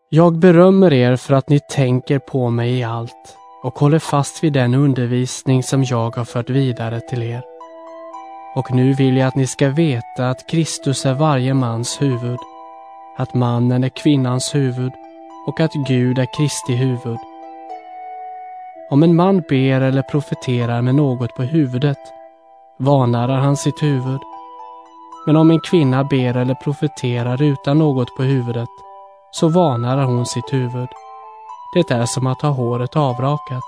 Jag berömmer er för att ni tänker på mig i allt och håller fast vid den undervisning som jag har fört vidare till er. Och nu vill jag att ni ska veta att Kristus är varje mans huvud, att mannen är kvinnans huvud och att Gud är Kristi huvud. Om en man ber eller profeterar med något på huvudet, vanärar han sitt huvud. Men om en kvinna ber eller profeterar utan något på huvudet, så vanärar hon sitt huvud. Det är som att ha håret avrakat.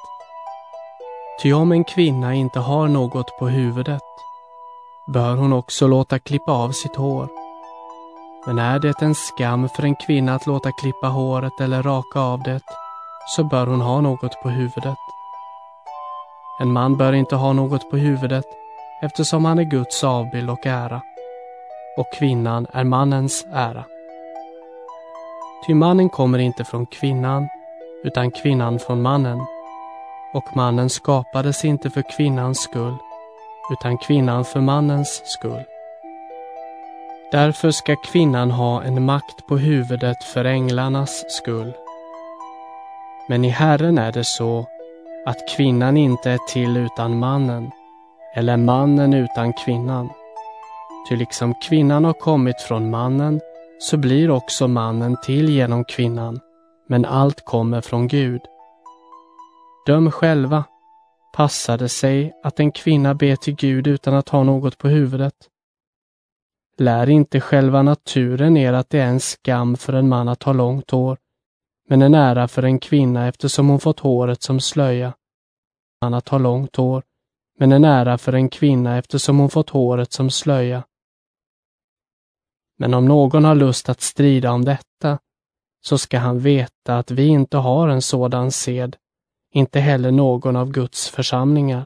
Ty om en kvinna inte har något på huvudet, bör hon också låta klippa av sitt hår. Men är det en skam för en kvinna att låta klippa håret eller raka av det, så bör hon ha något på huvudet. En man bör inte ha något på huvudet, eftersom han är Guds avbild och ära, och kvinnan är mannens ära. Ty mannen kommer inte från kvinnan, utan kvinnan från mannen, och mannen skapades inte för kvinnans skull, utan kvinnan för mannens skull. Därför ska kvinnan ha en makt på huvudet för änglarnas skull. Men i Herren är det så, att kvinnan inte är till utan mannen, eller mannen utan kvinnan. Ty liksom kvinnan har kommit från mannen, så blir också mannen till genom kvinnan, men allt kommer från Gud. Döm själva, passar det sig att en kvinna ber till Gud utan att ha något på huvudet? Lär inte själva naturen er att det är en skam för en man att ha långt hår, men en ära för en kvinna eftersom hon fått håret som slöja. Man att ha långt hår, men en ära för en kvinna eftersom hon fått håret som slöja. Men om någon har lust att strida om detta, så ska han veta att vi inte har en sådan sed, inte heller någon av Guds församlingar.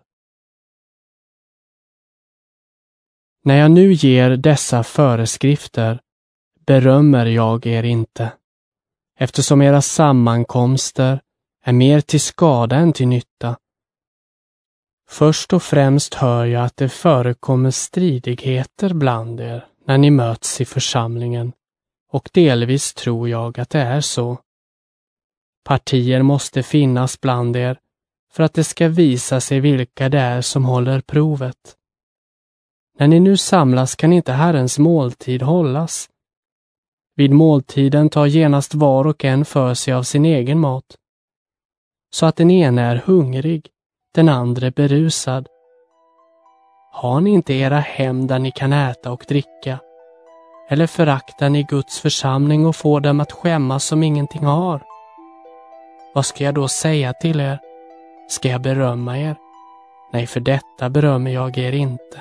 När jag nu ger dessa föreskrifter, berömmer jag er inte, eftersom era sammankomster är mer till skada än till nytta. Först och främst hör jag att det förekommer stridigheter bland er när ni möts i församlingen, och delvis tror jag att det är så. Partier måste finnas bland er för att det ska visa sig vilka det är som håller provet. När ni nu samlas kan inte Herrens måltid hållas. Vid måltiden tar genast var och en för sig av sin egen mat, så att den ene är hungrig, den andra berusad. Har ni inte era hem där ni kan äta och dricka? Eller föraktar ni Guds församling och får dem att skämmas som ingenting har? Vad ska jag då säga till er? Ska jag berömma er? Nej, för detta berömmer jag er inte.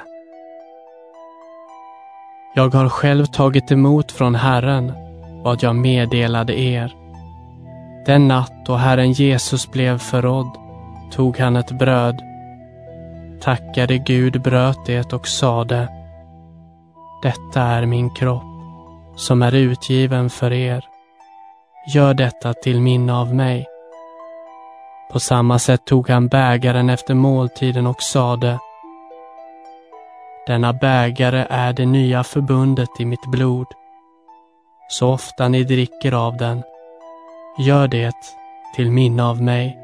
Jag har själv tagit emot från Herren vad jag meddelade er. Den natt då Herren Jesus blev förrådd tog han ett bröd, tackade Gud, bröt det och sade: detta är min kropp, som är utgiven för er. Gör detta till minne av mig. På samma sätt tog han bägaren efter måltiden och sade: denna bägare är det nya förbundet i mitt blod. Så ofta ni dricker av den, gör det till minne av mig.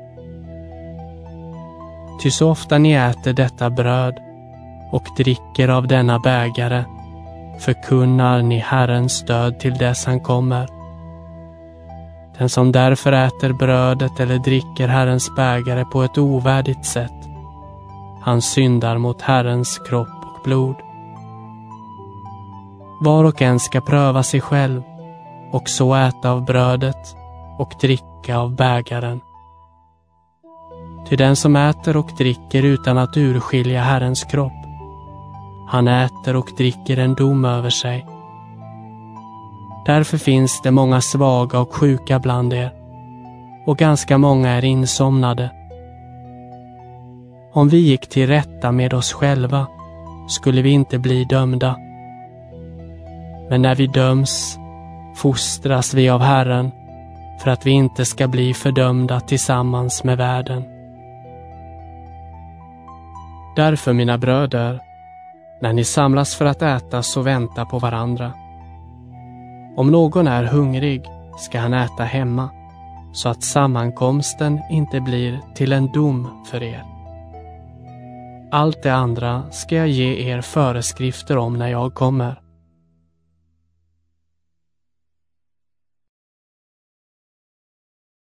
Ty så ofta ni äter detta bröd och dricker av denna bägare, förkunnar ni Herrens död till dess han kommer. Den som därför äter brödet eller dricker Herrens bägare på ett ovärdigt sätt, han syndar mot Herrens kropp och blod. Var och en ska pröva sig själv, och så äta av brödet och dricka av bägaren. Ty den som äter och dricker utan att urskilja Herrens kropp, han äter och dricker en dom över sig. Därför finns det många svaga och sjuka bland er, och ganska många är insomnade. Om vi gick till rätta med oss själva, skulle vi inte bli dömda. Men när vi döms, fostras vi av Herren, för att vi inte ska bli fördömda tillsammans med världen. Därför, mina bröder, när ni samlas för att äta, så vänta på varandra. Om någon är hungrig, ska han äta hemma, så att sammankomsten inte blir till en dom för er. Allt det andra ska jag ge er föreskrifter om när jag kommer.